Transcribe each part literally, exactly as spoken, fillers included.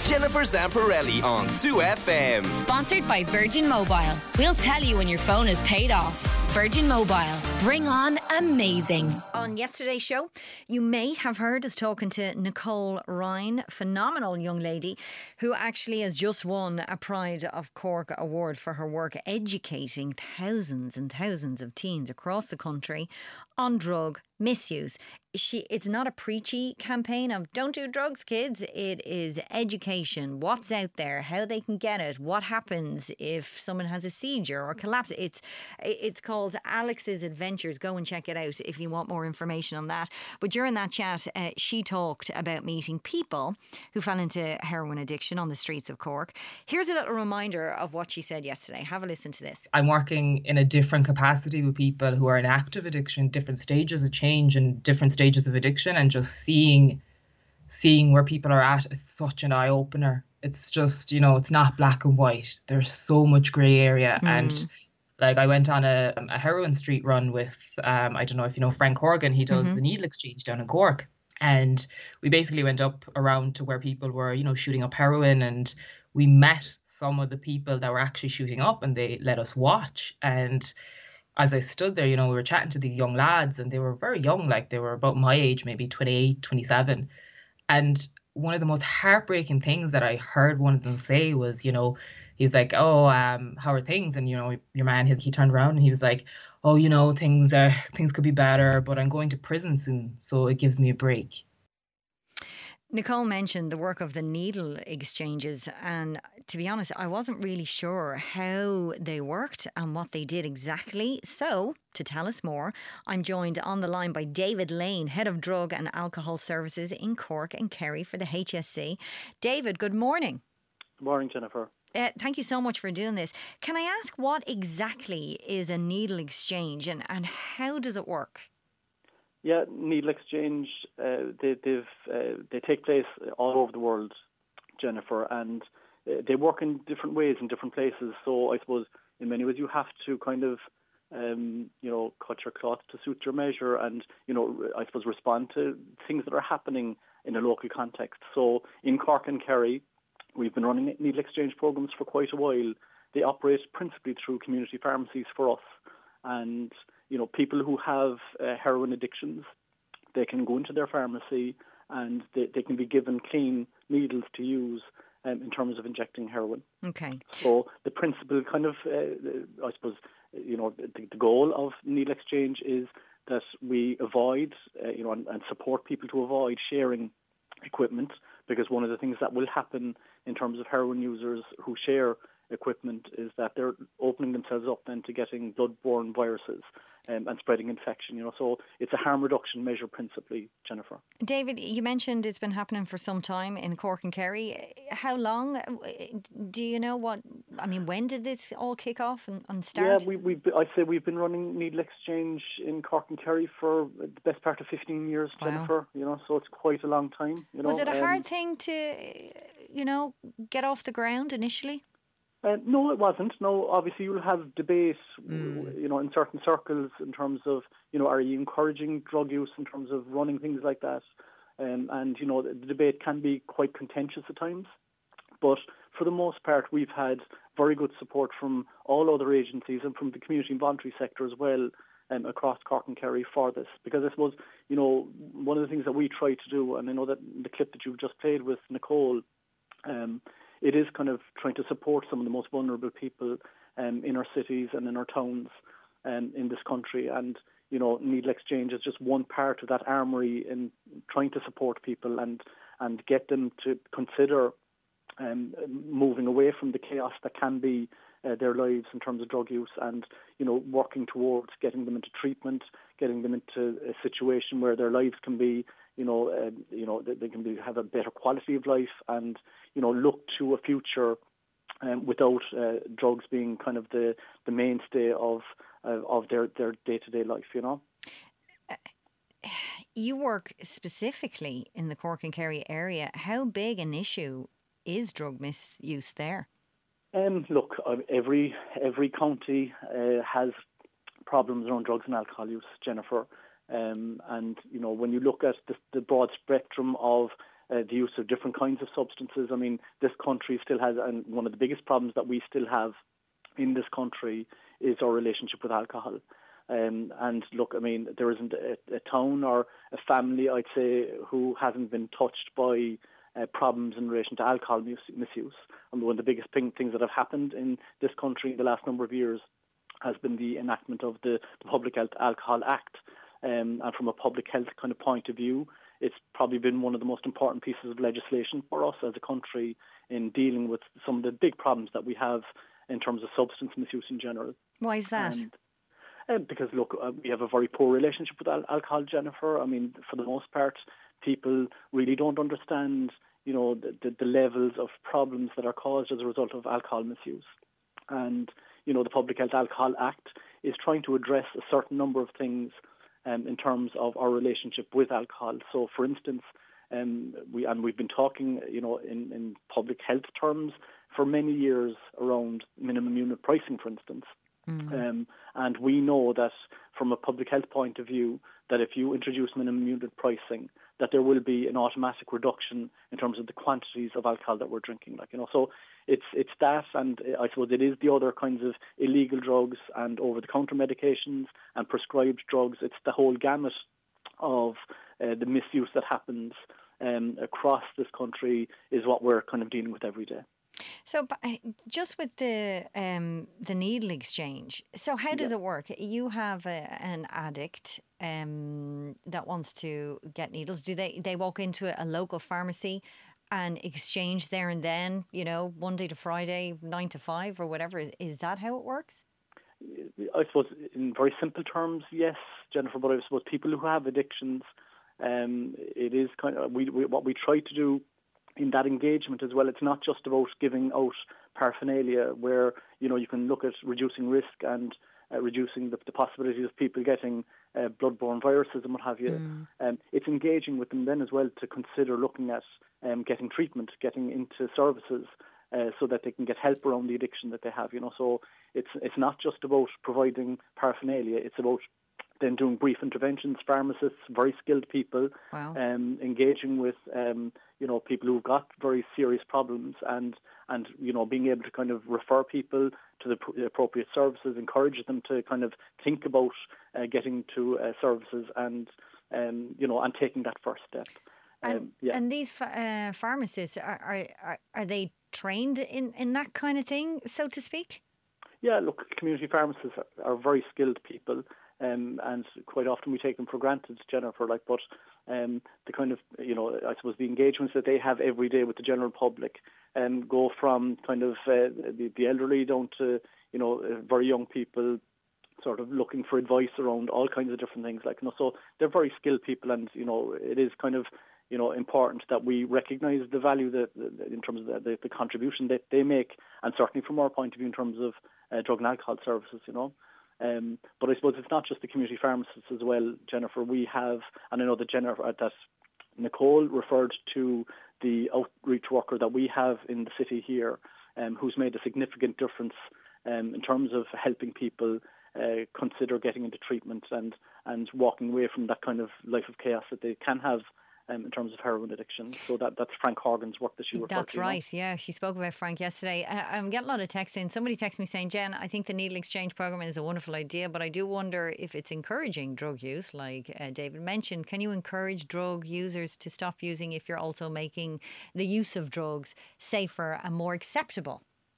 Jennifer Zamparelli on two F M. Sponsored by Virgin Mobile. We'll tell you when your phone is paid off. Virgin Mobile. Bring on amazing. On yesterday's show, you may have heard us talking to Nicole Ryan, phenomenal young lady who actually has just won a Pride of Cork award for her work educating thousands and thousands of teens across the country on drug misuse. She, it's not a preachy campaign of don't do drugs, kids. It is education, what's out there, how they can get it, what happens if someone has a seizure or collapse. It's it's called Alex's Adventures. Go and check it out if you want more information on that. But during that chat, uh, she talked about meeting people who fell into heroin addiction on the streets of Cork. Here's a little reminder of what she said yesterday. Have a listen to this. I'm working in a different capacity with people who are in active addiction, different stages of change and different stages of addiction, and just seeing seeing where people are at, it's such an eye-opener. It's just, you know, it's not black and white. There's so much grey area. Mm. And like I went on a, a heroin street run with, um, I don't know if you know Frank Horgan, he does mm-hmm. the needle exchange down in Cork. And we basically went up around to where people were, you know, shooting up heroin, and we met some of the people that were actually shooting up, and they let us watch. And as I stood there, you know, we were chatting to these young lads, and they were very young, like they were about my age, maybe twenty-eight, twenty-seven. And one of the most heartbreaking things that I heard one of them say was, you know, he's like, oh, um, how are things? And, you know, your man, he, he turned around and he was like, oh, you know, things uh, things could be better, but I'm going to prison soon, so it gives me a break. Nicole mentioned the work of the needle exchanges, and to be honest, I wasn't really sure how they worked and what they did exactly. So, to tell us more, I'm joined on the line by David Lane, Head of Drug and Alcohol Services in Cork and Kerry for the H S C. David, good morning. Good morning, Jennifer. Uh, thank you so much for doing this. Can I ask what exactly is a needle exchange, and, and how does it work? Yeah, needle exchange, uh, they they've, uh, they take place all over the world, Jennifer, and uh, they work in different ways in different places. So I suppose in many ways you have to kind of, um, you know, cut your cloth to suit your measure, and, you know, I suppose respond to things that are happening in a local context. So in Cork and Kerry, we've been running needle exchange programs for quite a while. They operate principally through community pharmacies for us, and you know, people who have uh, heroin addictions, they can go into their pharmacy and they, they can be given clean needles to use um, in terms of injecting heroin. Okay. So the principal kind of, uh, I suppose, you know, the, the goal of needle exchange is that we avoid, uh, you know, and, and support people to avoid sharing equipment, because one of the things that will happen in terms of heroin users who share equipment is that they're opening themselves up then to getting blood-borne viruses um, and spreading infection, you know. So it's a harm reduction measure principally, Jennifer. David, you mentioned it's been happening for some time in Cork and Kerry. How long? Do you know what, I mean, when did this all kick off and, and start? Yeah, we, we, I'd say we've been running needle exchange in Cork and Kerry for the best part of fifteen years, Jennifer, wow. You know, so it's quite a long time. You know. Was it a um, hard thing to, you know, get off the ground initially? Uh, no, it wasn't. No, obviously you'll have debate, mm. you know, in certain circles in terms of, you know, are you encouraging drug use in terms of running things like that? Um, and, you know, the debate can be quite contentious at times. But for the most part, we've had very good support from all other agencies and from the community and voluntary sector as well um, across Cork and Kerry for this. Because I suppose, you know, one of the things that we try to do, and I know that the clip that you've just played with Nicole, um, it is kind of trying to support some of the most vulnerable people um, in our cities and in our towns um, in this country. And, you know, needle exchange is just one part of that armoury in trying to support people and, and get them to consider um, moving away from the chaos that can be uh, their lives in terms of drug use, and, you know, working towards getting them into treatment, getting them into a situation where their lives can be, you know, uh, you know, they, they can be, have a better quality of life, and, you know, look to a future um, without uh, drugs being kind of the, the mainstay of uh, of their, their day-to-day life, you know. Uh, you work specifically in the Cork and Kerry area. How big an issue is drug misuse there? Um, look, uh, every every county uh, has problems around drugs and alcohol use, Jennifer. Um, and, you know, when you look at the, the broad spectrum of uh, the use of different kinds of substances. I mean, this country still has, and one of the biggest problems that we still have in this country is our relationship with alcohol. Um, and look, I mean, there isn't a, a town or a family, I'd say, who hasn't been touched by uh, problems in relation to alcohol mis- misuse. And one of the biggest thing, things that have happened in this country in the last number of years has been the enactment of the, the Public Health Alcohol Act. Um, and from a public health kind of point of view, it's probably been one of the most important pieces of legislation for us as a country in dealing with some of the big problems that we have in terms of substance misuse in general. Why is that? And, uh, because, look, uh, we have a very poor relationship with al- alcohol, Jennifer. I mean, for the most part, people really don't understand, you know, the, the, the levels of problems that are caused as a result of alcohol misuse. And, you know, the Public Health Alcohol Act is trying to address a certain number of things um, in terms of our relationship with alcohol. So, for instance, um, we and we've been talking, you know, in, in public health terms for many years around minimum unit pricing, for instance. Mm. Um, and we know that from a public health point of view, that if you introduce minimum unit pricing, that there will be an automatic reduction in terms of the quantities of alcohol that we're drinking. Like, you know, so it's it's that, and I suppose it is the other kinds of illegal drugs and over-the-counter medications and prescribed drugs. It's the whole gamut of uh, the misuse that happens um, across this country is what we're kind of dealing with every day. So, just with the um, the needle exchange, so how does yeah. it work? You have a, an addict um, that wants to get needles. Do they, they walk into a local pharmacy and exchange there and then, you know, Monday to Friday, nine to five or whatever? Is, is that how it works? I suppose in very simple terms, yes, Jennifer, but I suppose people who have addictions, um, it is kind of, we, we what we try to do in that engagement as well. It's not just about giving out paraphernalia where, you know, you can look at reducing risk and uh, reducing the, the possibilities of people getting uh, bloodborne viruses and what have you. Mm. Um, it's engaging with them then as well to consider looking at um, getting treatment, getting into services uh, so that they can get help around the addiction that they have, you know. So it's it's not just about providing paraphernalia, it's about then doing brief interventions, pharmacists, very skilled people, wow. um, engaging with, um, you know, people who've got very serious problems and, and, you know, being able to kind of refer people to the, pr- the appropriate services, encourage them to kind of think about uh, getting to uh, services and, um, you know, and taking that first step. And, um, yeah. and these uh, pharmacists, are, are are they trained in, in that kind of thing, so to speak? Yeah, look, community pharmacists are, are very skilled people. Um, and quite often we take them for granted, Jennifer, like, but um, the kind of, you know, I suppose the engagements that they have every day with the general public um, go from kind of uh, the, the elderly down to, you know, uh, very young people sort of looking for advice around all kinds of different things. Like, you know, so they're very skilled people, and, you know, it is kind of, you know, important that we recognise the value that, that in terms of the, the, the contribution that they make, and certainly from our point of view in terms of uh, drug and alcohol services, you know. Um, but I suppose it's not just the community pharmacists as well, Jennifer. We have, and I know that Jennifer, that Nicole referred to the outreach worker that we have in the city here, um, who's made a significant difference um, in terms of helping people uh, consider getting into treatment and, and walking away from that kind of life of chaos that they can have Um, in terms of heroin addiction. So that, that's Frank Horgan's work that she referred that's to. That's right, know? yeah. She spoke about Frank yesterday. I, I'm getting a lot of texts in. Somebody texted me saying, Jen, I think the needle exchange program is a wonderful idea, but I do wonder if it's encouraging drug use, like uh, David mentioned. Can you encourage drug users to stop using if you're also making the use of drugs safer and more acceptable?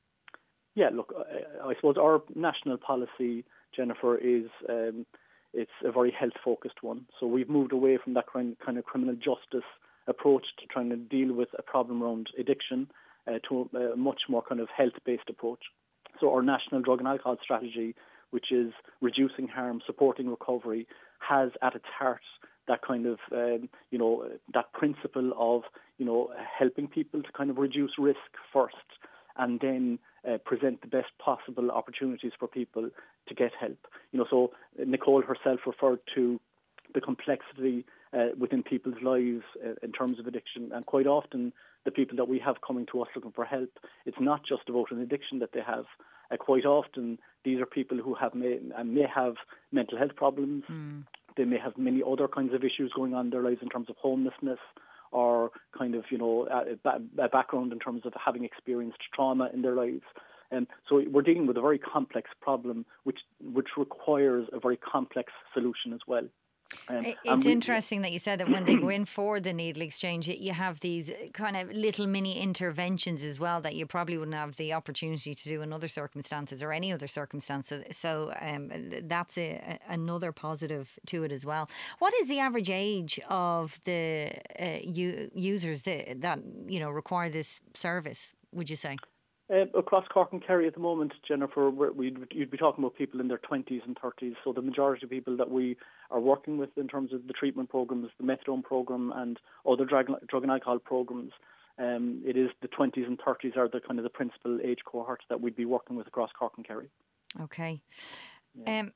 Yeah, look, I, I suppose our national policy, Jennifer, is... Um, It's a very health-focused one. So we've moved away from that kind kind of criminal justice approach to trying to deal with a problem around addiction uh, to a much more kind of health-based approach. So our national drug and alcohol strategy, which is reducing harm, supporting recovery, has at its heart that kind of, um, you know, that principle of, you know, helping people to kind of reduce risk first and then uh, present the best possible opportunities for people to get help. You know, so Nicole herself referred to the complexity uh, within people's lives uh, in terms of addiction, and quite often the people that we have coming to us looking for help, it's not just about an addiction that they have. Uh, quite often these are people who have may, uh, may have mental health problems. Mm. They may have many other kinds of issues going on in their lives in terms of homelessness or kind of, you know, a, a background in terms of having experienced trauma in their lives. And so we're dealing with a very complex problem, which which requires a very complex solution as well. Um, it's we, interesting that you said that when they go in for the needle exchange, you have these kind of little mini interventions as well that you probably wouldn't have the opportunity to do in other circumstances or any other circumstances. So um, that's a, another positive to it as well. What is the average age of the uh, u- users that, that you know require this service, would you say? Uh, across Cork and Kerry at the moment, Jennifer, we'd, you'd be talking about people in their twenties and thirties. So the majority of people that we are working with in terms of the treatment programs, the methadone program and other drug, drug and alcohol programs, um, it is the twenties and thirties are the kind of the principal age cohorts that we'd be working with across Cork and Kerry. Okay. Yeah. Um,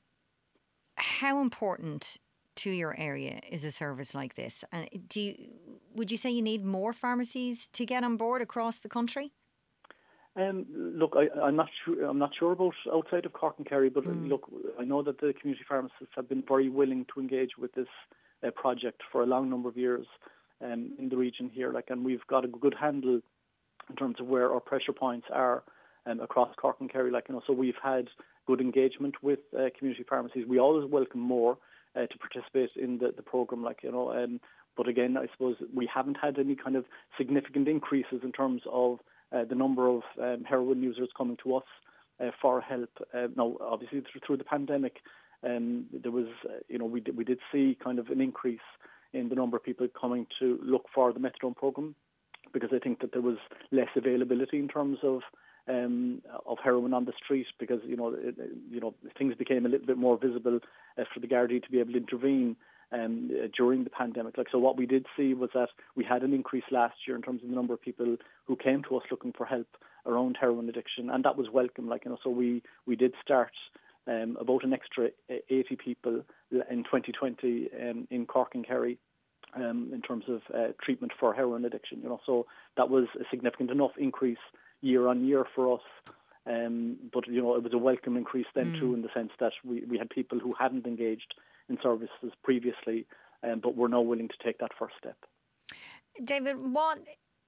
how important to your area is a service like this? And do you, would you say you need more pharmacies to get on board across the country? Um, look, I, I'm not sure. I'm not sure about outside of Cork and Kerry, but mm. look, I know that the community pharmacists have been very willing to engage with this uh, project for a long number of years um, in the region here. Like, and we've got a good handle in terms of where our pressure points are um, across Cork and Kerry. Like, you know, so we've had good engagement with uh, community pharmacies. We always welcome more uh, to participate in the, the program. Like, you know, um, but again, I suppose we haven't had any kind of significant increases in terms of Uh, the number of um, heroin users coming to us uh, for help. Uh, now, obviously, through, through the pandemic, um, there was, uh, you know, we did, we did see kind of an increase in the number of people coming to look for the methadone program, because I think that there was less availability in terms of um, of heroin on the street, because you know, it, you know, things became a little bit more visible uh, for the Gardaí to be able to intervene Um, uh, during the pandemic. Like, so what we did see was that we had an increase last year in terms of the number of people who came to us looking for help around heroin addiction, and that was welcome. Like, you know, so we, we did start um, about an extra eighty people in twenty twenty um, in Cork and Kerry um, in terms of uh, treatment for heroin addiction. You know, so that was a significant enough increase year on year for us. Um, but you know, it was a welcome increase then mm. too, in the sense that we, we had people who hadn't engaged in services previously, um, but we're now willing to take that first step. David, what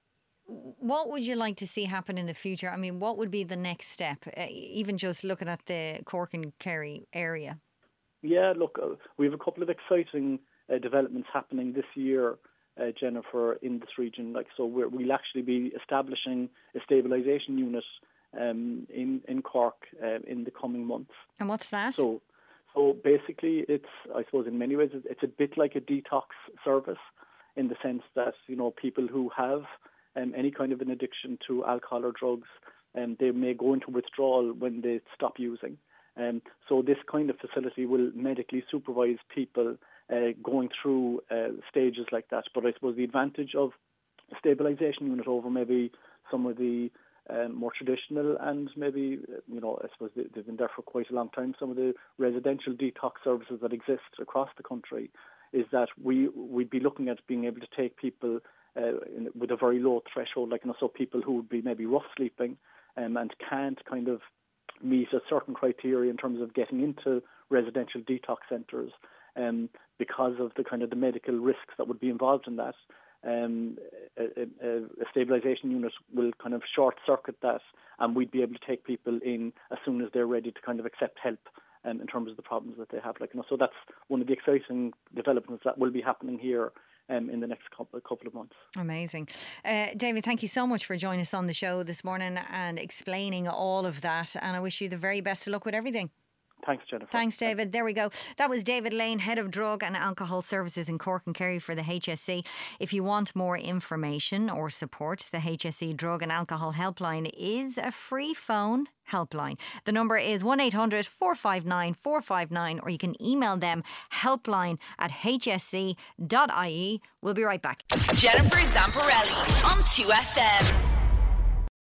what would you like to see happen in the future? I mean, what would be the next step, uh, even just looking at the Cork and Kerry area? Yeah, look, uh, we have a couple of exciting uh, developments happening this year, uh, Jennifer, in this region. Like, so we're, we'll actually be establishing a stabilisation unit um, in in Cork uh, in the coming months. And what's that? So. So basically, it's, I suppose in many ways, it's a bit like a detox service, in the sense that, you know, people who have um, any kind of an addiction to alcohol or drugs, um, they may go into withdrawal when they stop using. Um, so this kind of facility will medically supervise people uh, going through uh, stages like that. But I suppose the advantage of a stabilisation unit over maybe some of the Um, more traditional and maybe, you know, I suppose they've been there for quite a long time, some of the residential detox services that exist across the country, is that we, we'd be looking at being able to take people uh, in, with a very low threshold, like, you know, so people who would be maybe rough sleeping um, and can't kind of meet a certain criteria in terms of getting into residential detox centres um, because of the kind of the medical risks that would be involved in that. Um, a, a, a stabilisation unit will kind of short circuit that, and we'd be able to take people in as soon as they're ready to kind of accept help um, in terms of the problems that they have. Like, you know, so that's one of the exciting developments that will be happening here um, in the next couple, couple of months. Amazing. Uh, David, thank you so much for joining us on the show this morning and explaining all of that, and I wish you the very best of luck with everything. Thanks, Jennifer. Thanks, David. There we go. That was David Lane, Head of Drug and Alcohol Services in Cork and Kerry for the H S C. If you want more information or support, the H S C Drug and Alcohol Helpline is a free phone helpline. The number is one eight hundred four five nine four five nine, or you can email them helpline at h s c dot i e. We'll be right back. Jennifer Zamparelli on two F M.